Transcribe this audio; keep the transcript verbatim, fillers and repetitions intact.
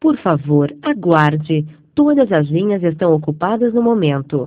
Por favor, aguarde. Todas as linhas estão ocupadas no momento.